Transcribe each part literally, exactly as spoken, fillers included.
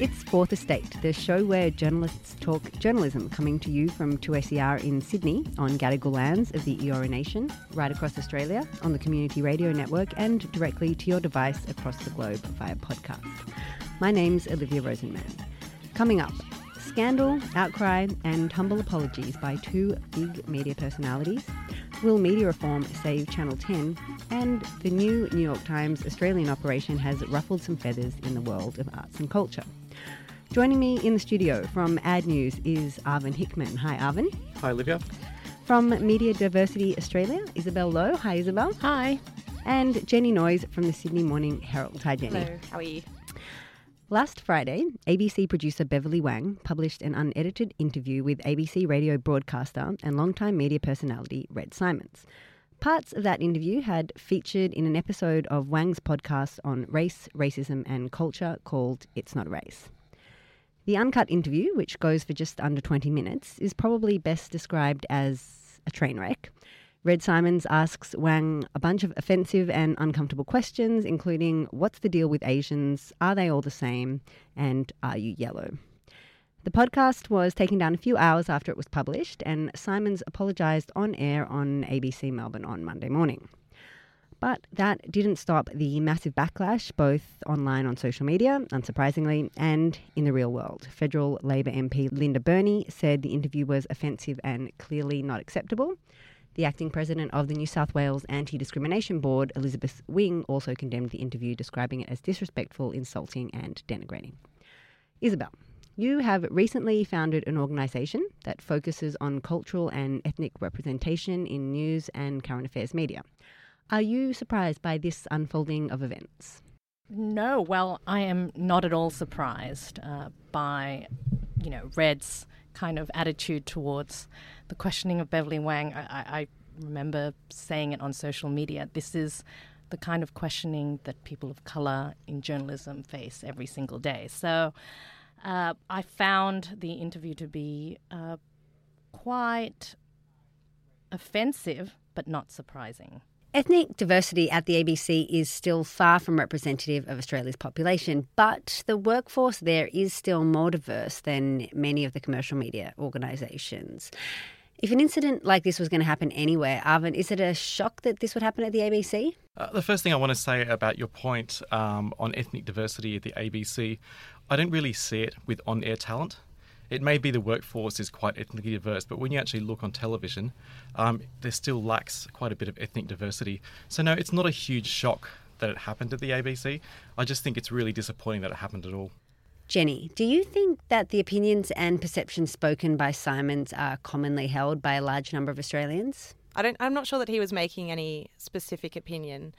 It's Fourth Estate, the show where journalists talk journalism, coming to you from two S E R in Sydney on Gadigal lands of the Eora Nation, right across Australia on the Community Radio Network and directly to your device across the globe via podcast. My name's Olivia Rosenman. Coming up, scandal, outcry and humble apologies by two big media personalities. Will media reform save Channel ten? And the new New York Times Australian operation has ruffled some feathers in the world of arts and culture. Joining me in the studio from Ad News is Arvin Hickman. Hi, Arvin. Hi, Olivia. From Media Diversity Australia, Isabel Lowe. Hi, Isabel. Hi. And Jenny Noyes from the Sydney Morning Herald. Hi, Jenny. Hello. How are you? Last Friday, A B C producer Beverly Wang published an unedited interview with A B C radio broadcaster and longtime media personality Red Symons. Parts of that interview had featured in an episode of Wang's podcast on race, racism and culture called It's Not a Race. The uncut interview, which goes for just under twenty minutes, is probably best described as a train wreck. Red Symons asks Wang a bunch of offensive and uncomfortable questions, including what's the deal with Asians, are they all the same, and are you yellow? The podcast was taken down a few hours after it was published, and Symons apologised on air on A B C Melbourne on Monday morning. But that didn't stop the massive backlash, both online on social media, unsurprisingly, and in the real world. Federal Labor M P Linda Burney said the interview was offensive and clearly not acceptable. The acting president of the New South Wales Anti-Discrimination Board, Elizabeth Wing, also condemned the interview, describing it as disrespectful, insulting and denigrating. Isabel, you have recently founded an organisation that focuses on cultural and ethnic representation in news and current affairs media. Are you surprised by this unfolding of events? No, well, I am not at all surprised uh, by, you know, Red's kind of attitude towards the questioning of Beverly Wang. I, I, I remember saying it on social media. This is the kind of questioning that people of colour in journalism face every single day. So uh, I found the interview to be uh, quite offensive, but not surprising. Ethnic diversity at the A B C is still far from representative of Australia's population, but the workforce there is still more diverse than many of the commercial media organisations. If an incident like this was going to happen anywhere, Arvin, is it a shock that this would happen at the A B C? Uh, the first thing I want to say about your point um, on ethnic diversity at the A B C, I don't really see it with on-air talent. It may be the workforce is quite ethnically diverse, but when you actually look on television, um, there still lacks quite a bit of ethnic diversity. So no, it's not a huge shock that it happened at the A B C. I just think it's really disappointing that it happened at all. Jenny, do you think that the opinions and perceptions spoken by Symons are commonly held by a large number of Australians? I don't, I'm not sure that he was making any specific opinion.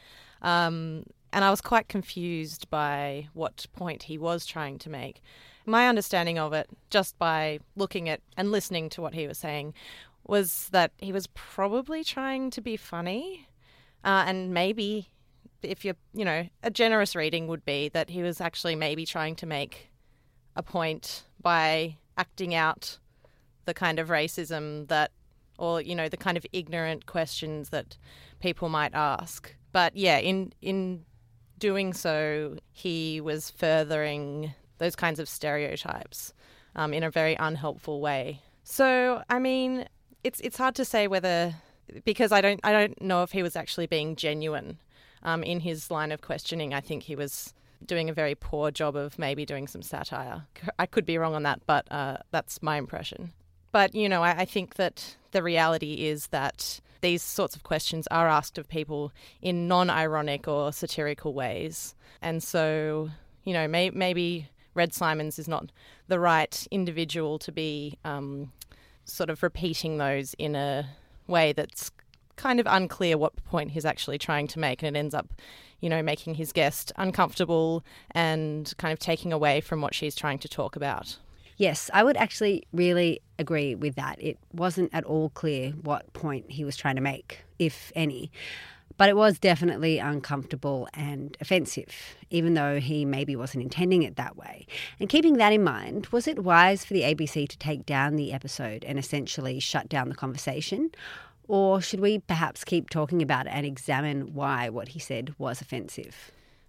Um, and I was quite confused by what point he was trying to make. My understanding of it, just by looking at and listening to what he was saying, was that he was probably trying to be funny. Uh, and maybe, if you're, you know, a generous reading would be that he was actually maybe trying to make a point by acting out the kind of racism that, or, you know, the kind of ignorant questions that people might ask. But yeah, in in doing so, he was furthering those kinds of stereotypes um, in a very unhelpful way. So, I mean, it's it's hard to say whether, because I don't I don't know if he was actually being genuine um, in his line of questioning. I think he was doing a very poor job of maybe doing some satire. I could be wrong on that, but uh, that's my impression. But, you know, I, I think that the reality is that these sorts of questions are asked of people in non-ironic or satirical ways. And so, you know, may, maybe Red Symons is not the right individual to be um, sort of repeating those in a way that's kind of unclear what point he's actually trying to make, and it ends up, you know, making his guest uncomfortable and kind of taking away from what she's trying to talk about. Yes, I would actually really agree with that. It wasn't at all clear what point he was trying to make, if any. But it was definitely uncomfortable and offensive, even though he maybe wasn't intending it that way. And keeping that in mind, was it wise for the A B C to take down the episode and essentially shut down the conversation? Or should we perhaps keep talking about it and examine why what he said was offensive?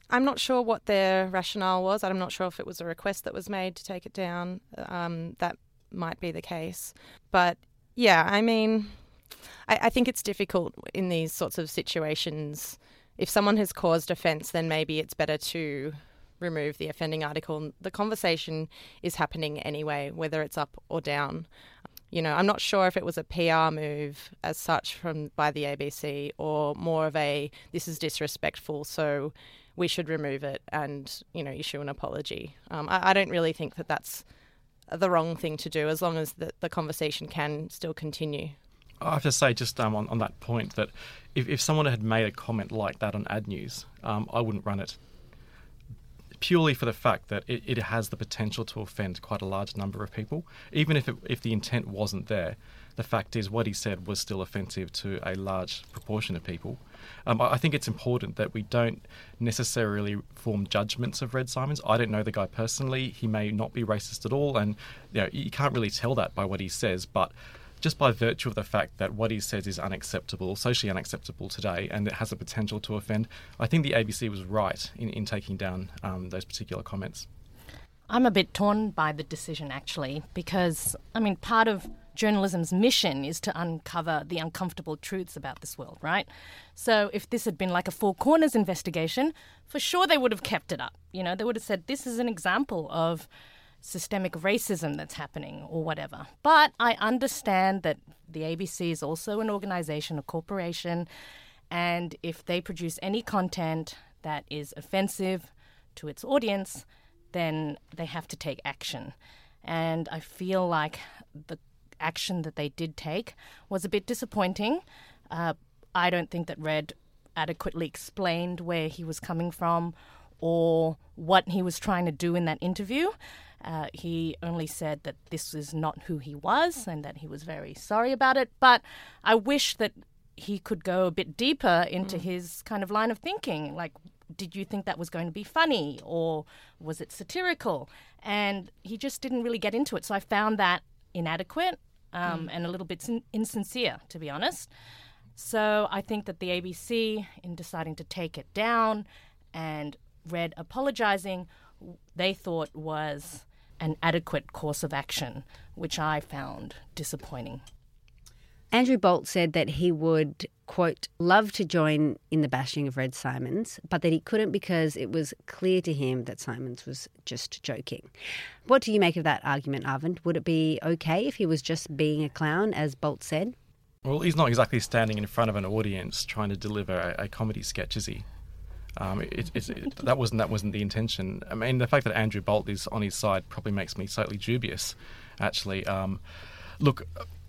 I'm not sure what their rationale was. I'm not sure if it was a request that was made to take it down. Um, that might be the case. But yeah, I mean, I, I think it's difficult in these sorts of situations. If someone has caused offence, then maybe it's better to remove the offending article. The conversation is happening anyway, whether it's up or down. You know, I'm not sure if it was a P R move as such from by the A B C or more of a this is disrespectful, so we should remove it and, you know, issue an apology. Um, I, I don't really think that that's the wrong thing to do as long as the, the conversation can still continue. I have to say, just um, on, on that point, that if, if someone had made a comment like that on Ad News, um, I wouldn't run it. Purely for the fact that it, it has the potential to offend quite a large number of people. Even if it, if the intent wasn't there, the fact is what he said was still offensive to a large proportion of people. Um, I think it's important that we don't necessarily form judgments of Red Symons. I don't know the guy personally. He may not be racist at all, and you know, you can't really tell that by what he says, but just by virtue of the fact that what he says is unacceptable, socially unacceptable today, and it has the potential to offend, I think the A B C was right in, in taking down um, those particular comments. I'm a bit torn by the decision, actually, because, I mean, part of journalism's mission is to uncover the uncomfortable truths about this world, right? So if this had been like a Four Corners investigation, for sure they would have kept it up. You know, they would have said, this is an example of systemic racism that's happening or whatever. But I understand that the A B C is also an organisation, a corporation, and if they produce any content that is offensive to its audience, then they have to take action. And I feel like the action that they did take was a bit disappointing. Uh, I don't think that Red adequately explained where he was coming from or what he was trying to do in that interview. Uh, he only said that this is not who he was and that he was very sorry about it. But I wish that he could go a bit deeper into mm. his kind of line of thinking. Like, did you think that was going to be funny or was it satirical? And he just didn't really get into it. So I found that inadequate um, mm. and a little bit sin- insincere, to be honest. So I think that the A B C, in deciding to take it down and Red apologising, they thought was an adequate course of action, which I found disappointing. Andrew Bolt said that he would, quote, love to join in the bashing of Red Symons, but that he couldn't because it was clear to him that Symons was just joking. What do you make of that argument, Arvind? Would it be okay if he was just being a clown, as Bolt said? Well, he's not exactly standing in front of an audience trying to deliver a, a comedy sketch, is he? Um, it, it's, it, that wasn't that wasn't the intention. I mean, the fact that Andrew Bolt is on his side probably makes me slightly dubious, actually. Um, look,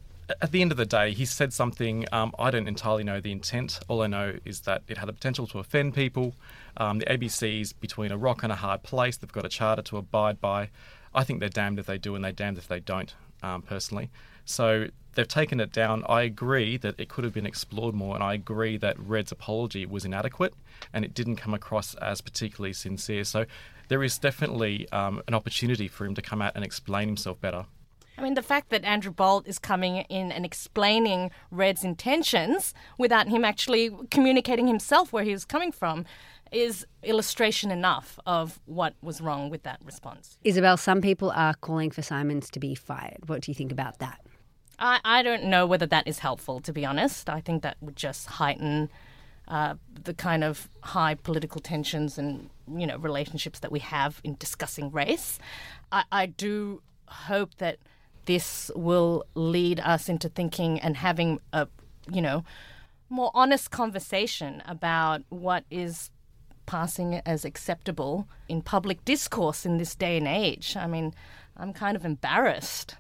at the end of the day, he said something. Um, I don't entirely know the intent. All I know is that it had the potential to offend people. Um, the A B C's between a rock and a hard place. They've got a charter to abide by. I think they're damned if they do and they're damned if they don't, um, personally. So they've taken it down. I agree that it could have been explored more, and I agree that Red's apology was inadequate and it didn't come across as particularly sincere. So there is definitely um, an opportunity for him to come out and explain himself better. I mean, the fact that Andrew Bolt is coming in and explaining Red's intentions without him actually communicating himself where he was coming from is illustration enough of what was wrong with that response. Isabel, some people are calling for Symons to be fired. What do you think about that? I, I don't know whether that is helpful, to be honest. I think that would just heighten uh, the kind of high political tensions and, you know, relationships that we have in discussing race. I, I do hope that this will lead us into thinking and having a, you know, more honest conversation about what is passing as acceptable in public discourse in this day and age. I mean, I'm kind of embarrassed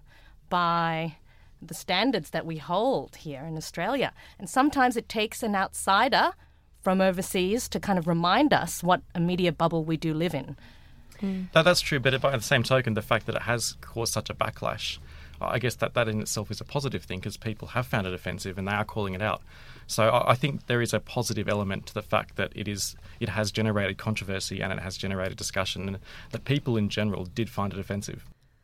by the standards that we hold here in Australia. And sometimes it takes an outsider from overseas to kind of remind us what a media bubble we do live in. Mm. That, that's true, but by the same token, the fact that it has caused such a backlash, I guess that, that in itself is a positive thing because people have found it offensive and they are calling it out. So I, I think there is a positive element to the fact that it is it has generated controversy and it has generated discussion and that people in general did find it offensive.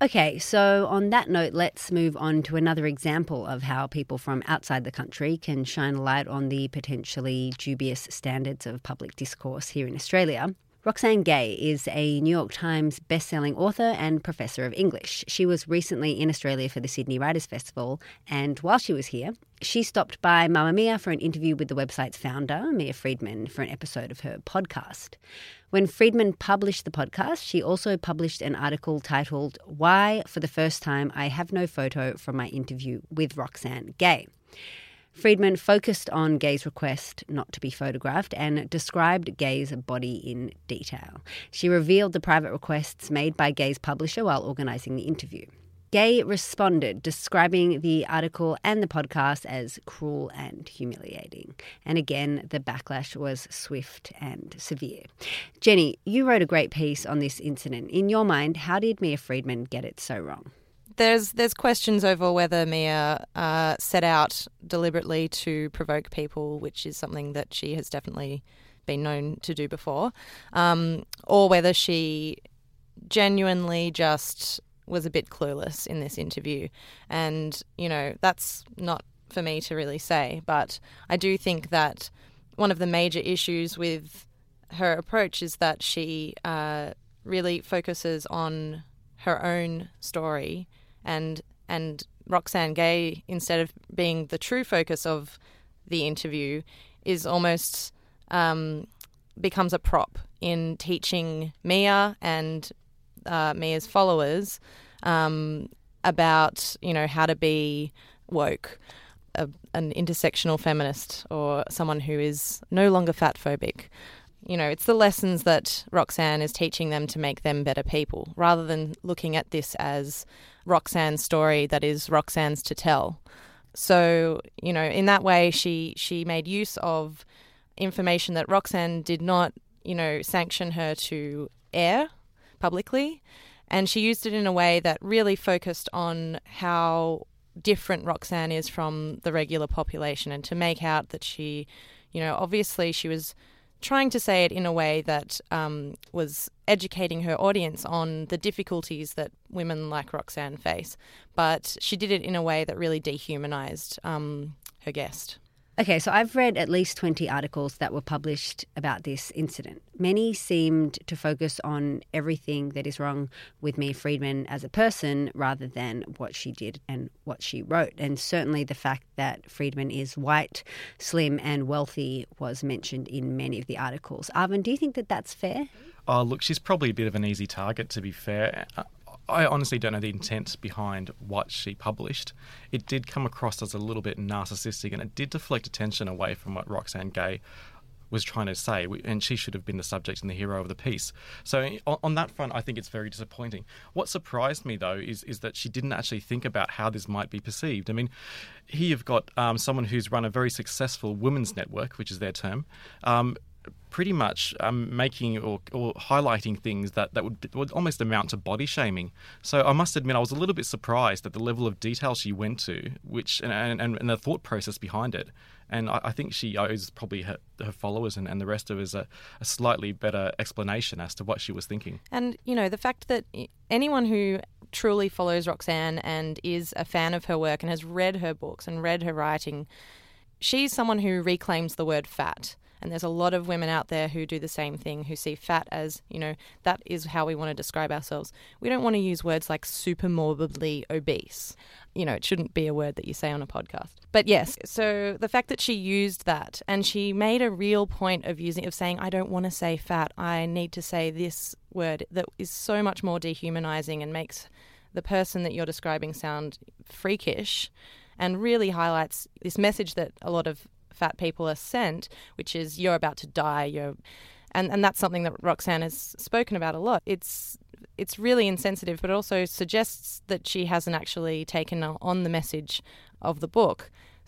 Okay, so on that note, let's move on to another example of how people from outside the country can shine a light on the potentially dubious standards of public discourse here in Australia. Roxane Gay is a New York Times bestselling author and professor of English. She was recently in Australia for the Sydney Writers' Festival, and while she was here, she stopped by Mamamia for an interview with the website's founder, Mia Friedman, for an episode of her podcast. When Friedman published the podcast, she also published an article titled "Why, for the First Time, I Have No Photo from My Interview with Roxane Gay." Friedman focused on Gay's request not to be photographed and described Gay's body in detail. She revealed the private requests made by Gay's publisher while organising the interview. Gay responded, describing the article and the podcast as cruel and humiliating. And again, the backlash was swift and severe. Jenny, you wrote a great piece on this incident. In your mind, how did Mia Friedman get it so wrong? There's there's questions over whether Mia uh, set out deliberately to provoke people, which is something that she has definitely been known to do before, um, or whether she genuinely just was a bit clueless in this interview. And, you know, that's not for me to really say, but I do think that one of the major issues with her approach is that she uh, really focuses on her own story. And and Roxane Gay, instead of being the true focus of the interview, is almost um, becomes a prop in teaching Mia and uh, Mia's followers um, about, you know, how to be woke, a, an intersectional feminist, or someone who is no longer fat phobic. You know, it's the lessons that Roxane is teaching them to make them better people, rather than looking at this as Roxane's story that is Roxane's to tell. So, you know, in that way, she she made use of information that Roxane did not, you know, sanction her to air publicly, and she used it in a way that really focused on how different Roxane is from the regular population, and to make out that she, you know, obviously she was trying to say it in a way that um, was educating her audience on the difficulties that women like Roxane face. But she did it in a way that really dehumanised um, her guest. Okay, so I've read at least twenty articles that were published about this incident. Many seemed to focus on everything that is wrong with Mia Friedman as a person rather than what she did and what she wrote. And certainly the fact that Friedman is white, slim and wealthy was mentioned in many of the articles. Arvin, do you think that that's fair? Oh, look, she's probably a bit of an easy target, to be fair. I honestly don't know the intent behind what she published. It did come across as a little bit narcissistic, and it did deflect attention away from what Roxane Gay was trying to say, and she should have been the subject and the hero of the piece. So on that front, I think it's very disappointing. What surprised me, though, is is that she didn't actually think about how this might be perceived. I mean, here you've got um, someone who's run a very successful women's network, which is their term, um, pretty much um, making or, or highlighting things that, that would, would almost amount to body shaming. So I must admit I was a little bit surprised at the level of detail she went to, which and, and, and the thought process behind it. And I, I think she owes probably her, her followers and, and the rest of us a, a slightly better explanation as to what she was thinking. And, you know, the fact that anyone who truly follows Roxane and is a fan of her work and has read her books and read her writing, she's someone who reclaims the word fat. And there's a lot of women out there who do the same thing, who see fat as, you know, that is how we want to describe ourselves. We don't want to use words like super morbidly obese. You know, it shouldn't be a word that you say on a podcast. But yes, so the fact that she used that, and she made a real point of using, of saying, I don't want to say fat, I need to say this word, that is so much more dehumanizing and makes the person that you're describing sound freakish, and really highlights this message that a lot of fat people are sent, which is you're about to die, you're and, and that's something that Roxane has spoken about a lot. It's it's really insensitive, but also suggests that she hasn't actually taken on the message of the book.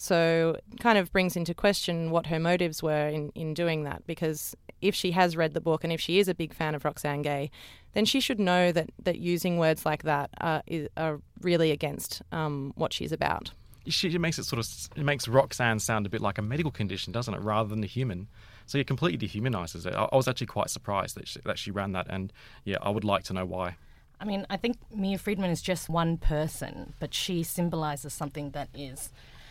So it kind of brings into question what her motives were in, in doing that, because if she has read the book and if she is a big fan of Roxane Gay, then she should know that, that using words like that uh, is, are really against um, what she's about. She makes it sort of it makes Roxane sound a bit like a medical condition, doesn't it, rather than a human? So it completely dehumanises it. I, I was actually quite surprised that she, that she ran that, and yeah, I would like to know why. I mean, I think Mia Freedman is just one person, but she symbolises something that is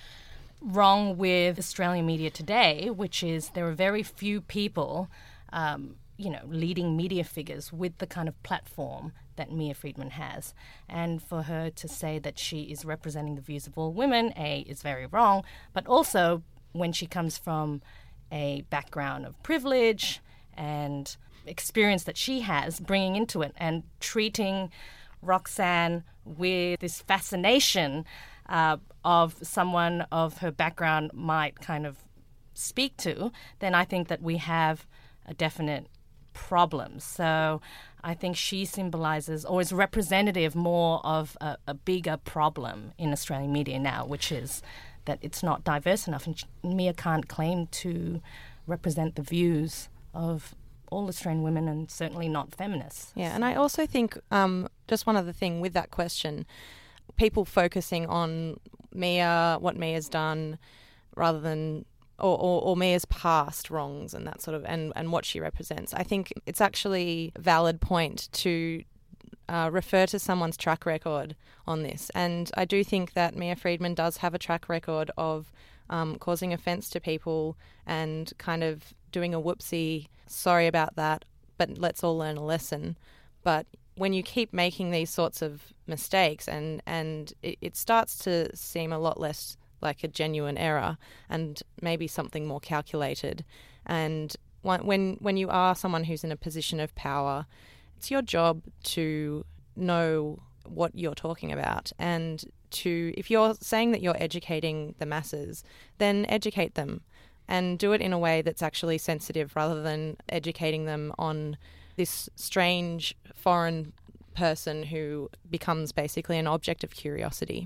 wrong with Australian media today, which is there are very few people, um, you know, leading media figures with the kind of platform that Mia Freedman has. And for her to say that she is representing the views of all women, A, is very wrong, but also when she comes from a background of privilege and experience that she has, bringing into it and treating Roxanne with this fascination uh, of someone of her background might kind of speak to, then I think that we have a definite problem. So I think she symbolises or is representative more of a, a bigger problem in Australian media now, which is that it's not diverse enough, and Mia can't claim to represent the views of all Australian women, and certainly not feminists. Yeah, and I also think um, just one other thing with that question, people focusing on Mia, what Mia's done, rather than or, or, or Mia's past wrongs and that sort of and, and what she represents. I think it's actually a valid point to uh, refer to someone's track record on this, and I do think that Mia Freedman does have a track record of um, causing offence to people and kind of doing a whoopsie. Sorry about that, but let's all learn a lesson. But when you keep making these sorts of mistakes and, and it, it starts to seem a lot less like a genuine error and maybe something more calculated. And when when you are someone who's in a position of power, it's your job to know what you're talking about, and to, if you're saying that you're educating the masses, then educate them. And do it in a way that's actually sensitive rather than educating them on this strange foreign person who becomes basically an object of curiosity.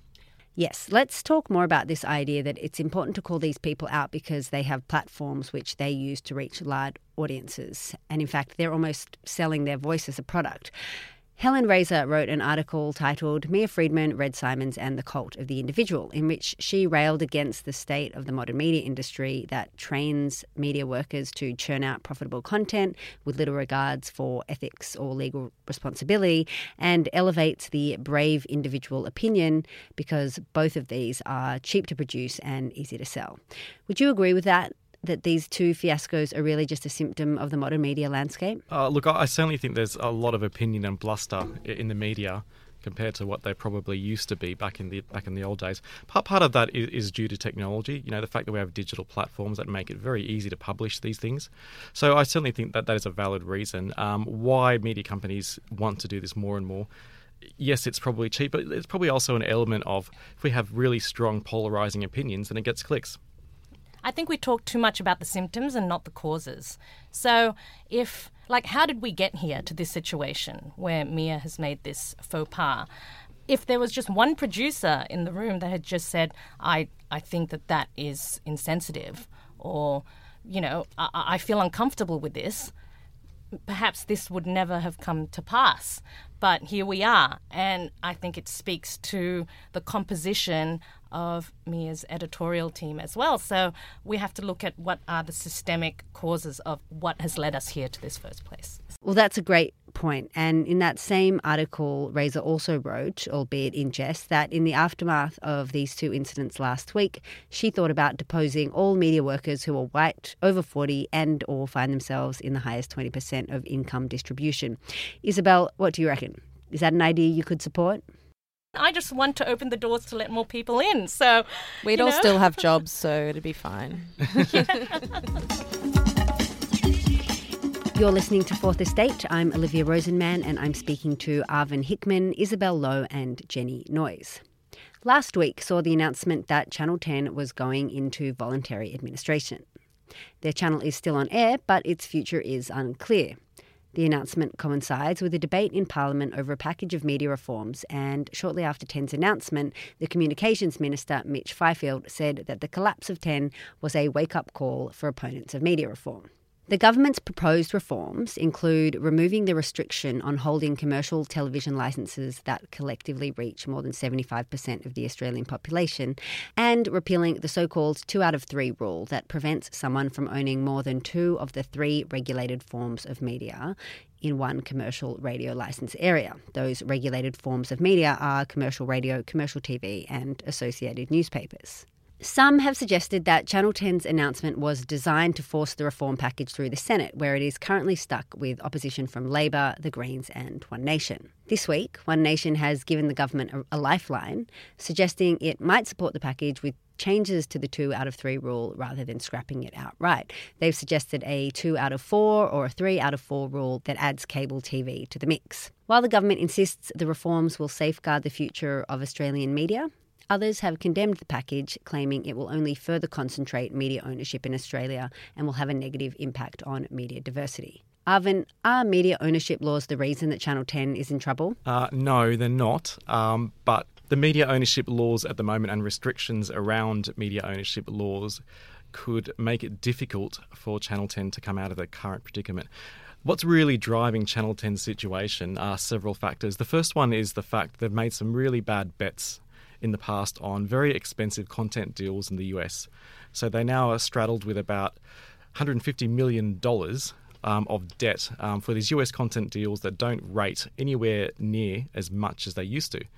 Yes, let's talk more about this idea that it's important to call these people out because they have platforms which they use to reach large audiences. And in fact, they're almost selling their voice as a product. Helen Razor wrote an article titled Mia Freedman, Red Simons and the Cult of the Individual, in which she railed against the state of the modern media industry that trains media workers to churn out profitable content with little regards for ethics or legal responsibility, and elevates the brave individual opinion because both of these are cheap to produce and easy to sell. Would you agree with that? That these two fiascos are really just a symptom of the modern media landscape? Uh, look, I certainly think there's a lot of opinion and bluster in the media compared to what they probably used to be back in the back in the old days. Part part of that is, is due to technology. You know, the fact that we have digital platforms that make it very easy to publish these things. So I certainly think that that is a valid reason um, why media companies want to do this more and more. Yes, it's probably cheap, but it's probably also an element of if we have really strong polarising opinions, then it gets clicks. I think we talk too much about the symptoms and not the causes. So if, like, how did we get here to this situation where Mia has made this faux pas? If there was just one producer in the room that had just said, I, I think that that is insensitive, or, you know, I, I feel uncomfortable with this, perhaps this would never have come to pass. But here we are, and I think it speaks to the composition of Mia's editorial team as well. So we have to look at what are the systemic causes of what has led us here to this first place. Well, that's a great point. And in that same article, Razor also wrote, albeit in jest, that in the aftermath of these two incidents last week, she thought about deposing all media workers who are white, over forty, and or find themselves in the highest twenty percent of income distribution. Isabel, what do you reckon? Is that an idea you could support? I just want to open the doors to let more people in. So we'd all know. still have jobs, so it'd be fine. You're listening to Fourth Estate. I'm Olivia Rosenman, and I'm speaking to Arvin Hickman, Isabel Lowe and Jenny Noyes. Last week saw the announcement that Channel ten was going into voluntary administration. Their channel is still on air, but its future is unclear. The announcement coincides with a debate in Parliament over a package of media reforms, and shortly after ten's announcement, the Communications Minister, Mitch Fifield, said that the collapse of ten was a wake-up call for opponents of media reform. The government's proposed reforms include removing the restriction on holding commercial television licences that collectively reach more than seventy-five percent of the Australian population, and repealing the so-called two out of three rule that prevents someone from owning more than two of the three regulated forms of media in one commercial radio licence area. Those regulated forms of media are commercial radio, commercial T V and associated newspapers. Some have suggested that Channel ten's announcement was designed to force the reform package through the Senate, where it is currently stuck with opposition from Labor, the Greens and One Nation. This week, One Nation has given the government a, a lifeline, suggesting it might support the package with changes to the two out of three rule rather than scrapping it outright. They've suggested a two out of four or a three out of four rule that adds cable T V to the mix. While the government insists the reforms will safeguard the future of Australian media, others have condemned the package, claiming it will only further concentrate media ownership in Australia and will have a negative impact on media diversity. Arvin, are media ownership laws the reason that Channel ten is in trouble? Uh, no, they're not. Um, but the media ownership laws at the moment and restrictions around media ownership laws could make it difficult for Channel ten to come out of the current predicament. What's really driving Channel ten's situation are several factors. The first one is the fact they've made some really bad bets in the past on very expensive content deals in the U S. So they now are straddled with about one hundred fifty million dollars um, of debt um, for these U S content deals that don't rate anywhere near as much as they used to.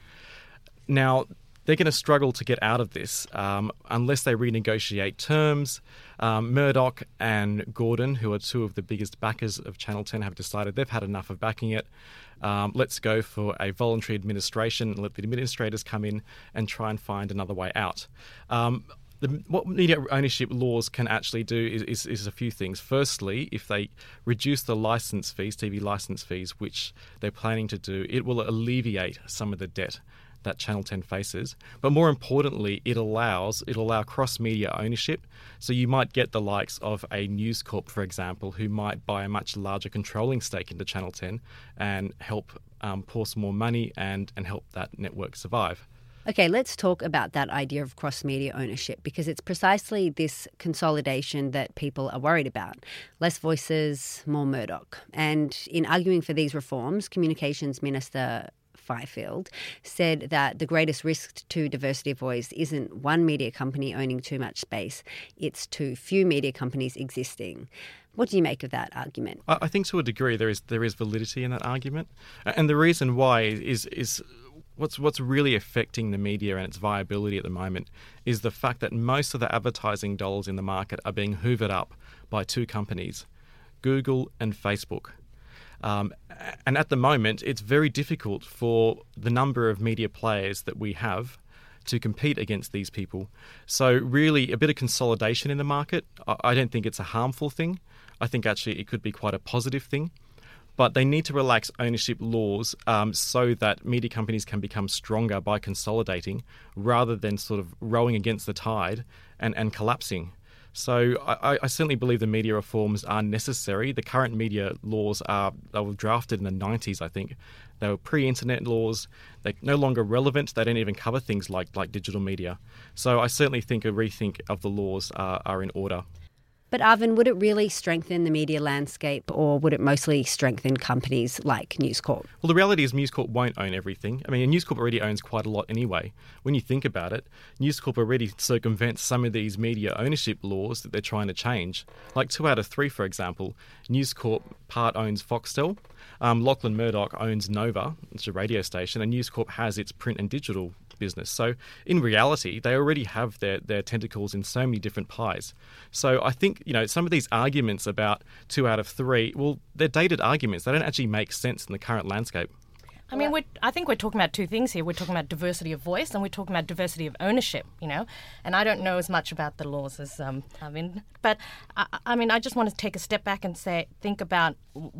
Now, they're going to struggle to get out of this um, unless they renegotiate terms. Um, Murdoch and Gordon, who are two of the biggest backers of Channel ten, have decided they've had enough of backing it. Um, let's go for a voluntary administration and let the administrators come in and try and find another way out. Um, the, what media ownership laws can actually do is, is, is a few things. Firstly, if they reduce the licence fees, T V licence fees, which they're planning to do, it will alleviate some of the debt that Channel ten faces. But more importantly, it allows it'll allow cross-media ownership. So you might get the likes of a News Corp, for example, who might buy a much larger controlling stake into Channel ten and help um, pour some more money and, and help that network survive. Okay, let's talk about that idea of cross-media ownership, because it's precisely this consolidation that people are worried about. Less voices, more Murdoch. And in arguing for these reforms, Communications Minister Fifield said that the greatest risk to diversity of voice isn't one media company owning too much space, it's too few media companies existing. What do you make of that argument? I think to a degree there is there is validity in that argument. And the reason why is is what's what's really affecting the media and its viability at the moment is the fact that most of the advertising dollars in the market are being hoovered up by two companies, Google and Facebook. Um, and at the moment, it's very difficult for the number of media players that we have to compete against these people. So really, a bit of consolidation in the market, I don't think it's a harmful thing. I think actually it could be quite a positive thing. But they need to relax ownership laws um, so that media companies can become stronger by consolidating rather than sort of rowing against the tide and, and collapsing. So I, I certainly believe the media reforms are necessary. The current media laws are they were drafted in the nineties, I think. They were pre-internet laws. They're no longer relevant. They don't even cover things like, like digital media. So I certainly think a rethink of the laws are, are in order. But Arvin, would it really strengthen the media landscape, or would it mostly strengthen companies like News Corp? Well, the reality is News Corp won't own everything. I mean, News Corp already owns quite a lot anyway. When you think about it, News Corp already circumvents some of these media ownership laws that they're trying to change. Like two out of three, for example, News Corp part owns Foxtel. Um, Lachlan Murdoch owns Nova, it's a radio station, and News Corp has its print and digital business. So in reality, they already have their, their tentacles in so many different pies. So I think, you know, some of these arguments about two out of three, well, they're dated arguments. They don't actually make sense in the current landscape. I mean, we're, I think we're talking about two things here. We're talking about diversity of voice and we're talking about diversity of ownership, you know. And I don't know as much about the laws as um, I mean, but I, I mean, I just want to take a step back and say, think about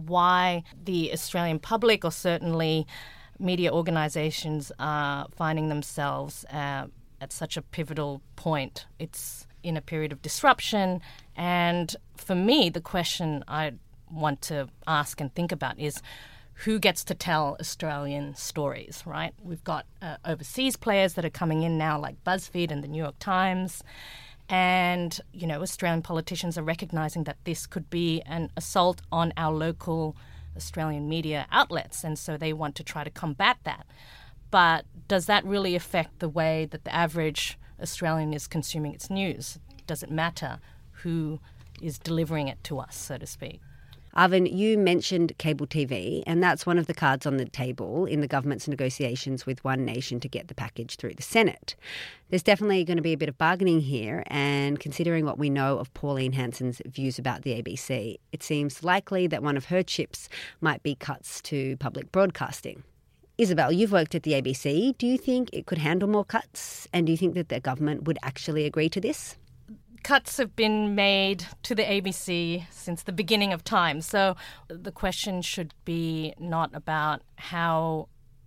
why the Australian public, or certainly media organisations, are finding themselves uh, at such a pivotal point. It's in a period of disruption, and for me, the question I want to ask and think about is, who gets to tell Australian stories, right? We've got uh, overseas players that are coming in now, like BuzzFeed and the New York Times, And, you know, Australian politicians are recognising that this could be an assault on our local Australian media outlets, and so they want to try to combat that. But does that really affect the way that the average Australian is consuming its news? Does it matter who is delivering it to us, so to speak? Arvin, you mentioned cable T V, and that's one of the cards on the table in the government's negotiations with One Nation to get the package through the Senate. There's definitely going to be a bit of bargaining here, and considering what we know of Pauline Hanson's views about the A B C, it seems likely that one of her chips might be cuts to public broadcasting. Isabel, you've worked at the A B C. Do you think it could handle more cuts, and do you think that the government would actually agree to this? Cuts have been made to the A B C since the beginning of time. So the question should be not about how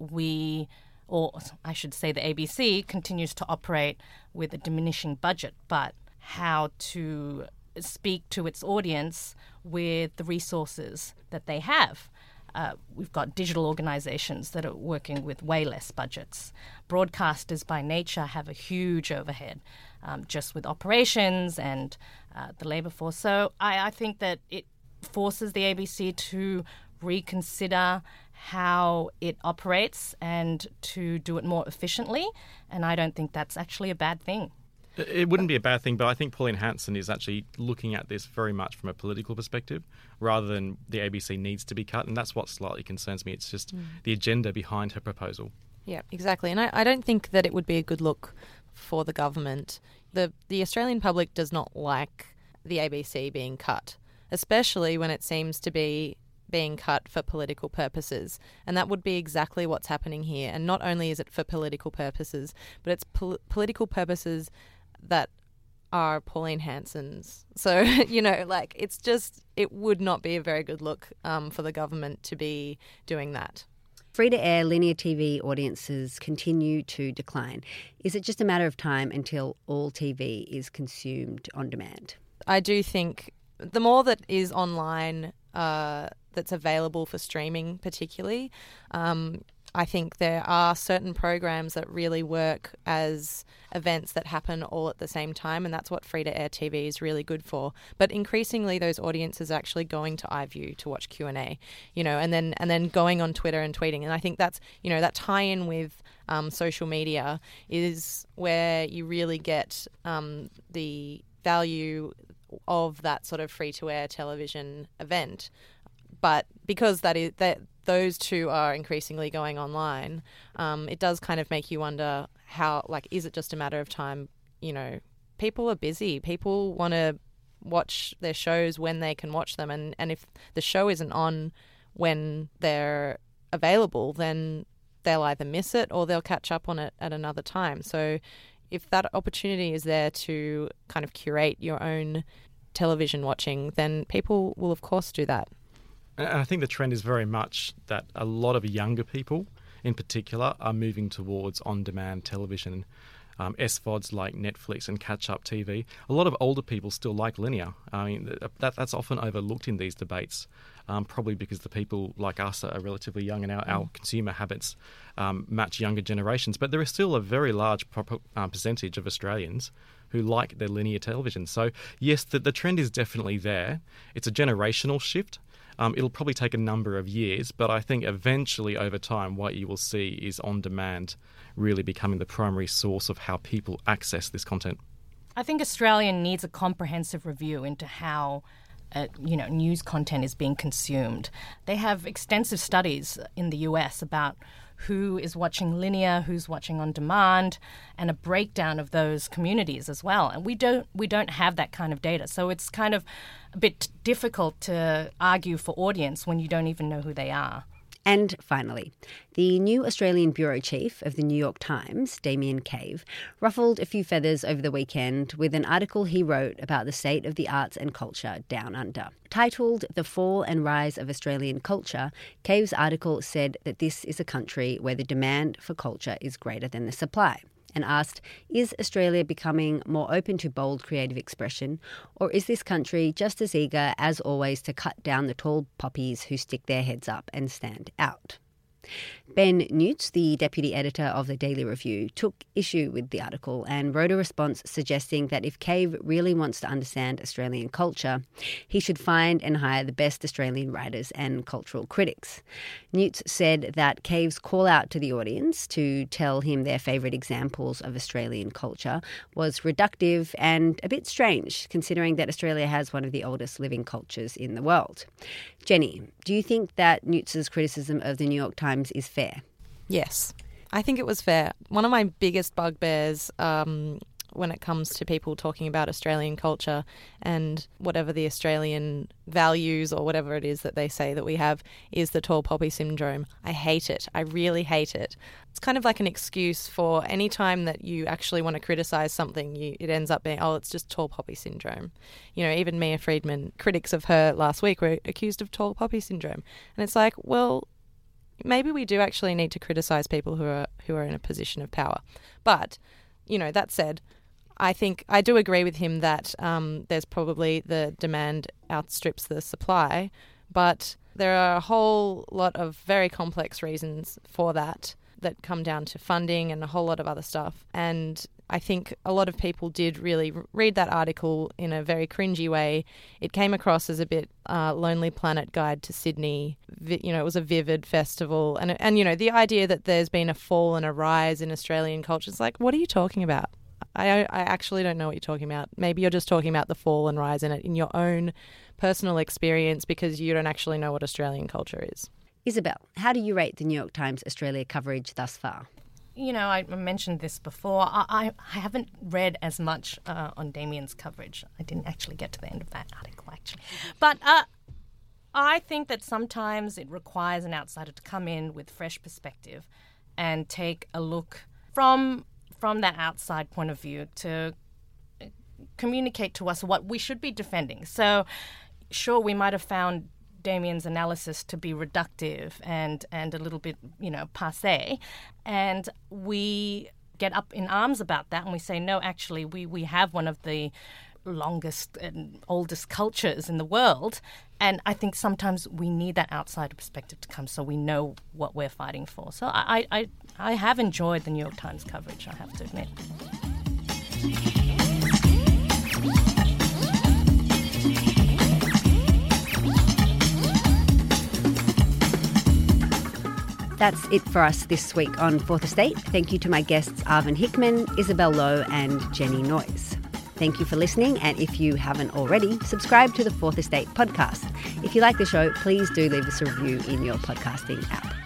we, or I should say the A B C, continues to operate with a diminishing budget, but how to speak to its audience with the resources that they have. Uh, we've got digital organisations that are working with way less budgets. Broadcasters by nature have a huge overhead um, just with operations and uh, the labour force. So I, I think that it forces the A B C to reconsider how it operates and to do it more efficiently. And I don't think that's actually a bad thing. It wouldn't be a bad thing, but I think Pauline Hanson is actually looking at this very much from a political perspective rather than the A B C needs to be cut, and that's what slightly concerns me. It's just mm. the agenda behind her proposal. Yeah, exactly. And I, I don't think that it would be a good look for the government. The, the Australian public does not like the A B C being cut, especially when it seems to be being cut for political purposes. And that would be exactly what's happening here. And not only is it for political purposes, but it's pol- political purposes that are Pauline Hanson's. So, you know, like, it's just, it would not be a very good look um, for the government to be doing that. Free-to-air linear T V audiences continue to decline. Is it just a matter of time until all T V is consumed on demand? I do think the more that is online, uh, that's available for streaming particularly, um, I think there are certain programs that really work as events that happen all at the same time, and that's what free-to-air T V is really good for. But increasingly, those audiences are actually going to iView to watch Q and A, you know, and then and then going on Twitter and tweeting. And I think that's, you know, that tie-in with um, social media is where you really get um, the value of that sort of free-to-air television event. But because that is that those two are increasingly going online, um, it does kind of make you wonder how, like, is it just a matter of time? You know, people are busy. People want to watch their shows when they can watch them. And, and if the show isn't on when they're available, then they'll either miss it or they'll catch up on it at another time. So if that opportunity is there to kind of curate your own television watching, then people will, of course, do that. And I think the trend is very much that a lot of younger people, in particular, are moving towards on-demand television, um, S V O Ds like Netflix and catch-up T V. A lot of older people still like linear. I mean, that, that's often overlooked in these debates, um, probably because the people like us are relatively young and our, our consumer habits um, match younger generations. But there is still a very large pro- uh, percentage of Australians who like their linear television. So, yes, the, the trend is definitely there. It's a generational shift. Um, it'll probably take a number of years, but I think eventually over time what you will see is on-demand really becoming the primary source of how people access this content. I think Australia needs a comprehensive review into how uh, you know, news content is being consumed. They have extensive studies in the U S about who is watching linear, who's watching on demand, and a breakdown of those communities as well. And we don't we don't have that kind of data. So it's kind of a bit difficult to argue for audience when you don't even know who they are. And finally, the new Australian bureau chief of the New York Times, Damien Cave, ruffled a few feathers over the weekend with an article he wrote about the state of the arts and culture down under. Titled The Fall and Rise of Australian Culture, Cave's article said that this is a country where the demand for culture is greater than the supply, and asked, is Australia becoming more open to bold creative expression, or is this country just as eager as always to cut down the tall poppies who stick their heads up and stand out? Ben Newts, the deputy editor of the Daily Review, took issue with the article and wrote a response suggesting that if Cave really wants to understand Australian culture, he should find and hire the best Australian writers and cultural critics. Newts said that Cave's call out to the audience to tell him their favourite examples of Australian culture was reductive and a bit strange, considering that Australia has one of the oldest living cultures in the world. Jenny, do you think that Newts' criticism of the New York Times is fair? Yes, I think it was fair. One of my biggest bugbears um, when it comes to people talking about Australian culture and whatever the Australian values or whatever it is that they say that we have is the tall poppy syndrome. I hate it. I really hate it. It's kind of like an excuse for any time that you actually want to criticise something, you, it ends up being, oh, it's just tall poppy syndrome. You know, even Mia Friedman, critics of her last week were accused of tall poppy syndrome. And it's like, well, maybe we do actually need to criticise people who are who are in a position of power. But, you know, that said, I think I do agree with him that um, there's probably the demand outstrips the supply, but there are a whole lot of very complex reasons for that that come down to funding and a whole lot of other stuff. And I think a lot of people did really read that article in a very cringy way. It came across as a bit uh, Lonely Planet Guide to Sydney. You know, it was a vivid festival. And, and, you know, the idea that there's been a fall and a rise in Australian culture, it's like, what are you talking about? I, I actually don't know what you're talking about. Maybe you're just talking about the fall and rise in it in your own personal experience because you don't actually know what Australian culture is. Isabel, how do you rate the New York Times Australia coverage thus far? You know, I mentioned this before. I, I, I haven't read as much uh, on Damien's coverage. I didn't actually get to the end of that article, actually. But uh, I think that sometimes it requires an outsider to come in with fresh perspective and take a look from from that outside point of view to communicate to us what we should be defending. So, sure, we might have found Damien's analysis to be reductive and, and a little bit, you know, passé. And we get up in arms about that and we say, no, actually, we, we have one of the longest and oldest cultures in the world. And I think sometimes we need that outsider perspective to come so we know what we're fighting for. So I, I, I have enjoyed the New York Times coverage, I have to admit. That's it for us this week on Fourth Estate. Thank you to my guests Arvin Hickman, Isabel Lowe and Jenny Noyes. Thank you for listening, and if you haven't already, subscribe to the Fourth Estate podcast. If you like the show, please do leave us a review in your podcasting app.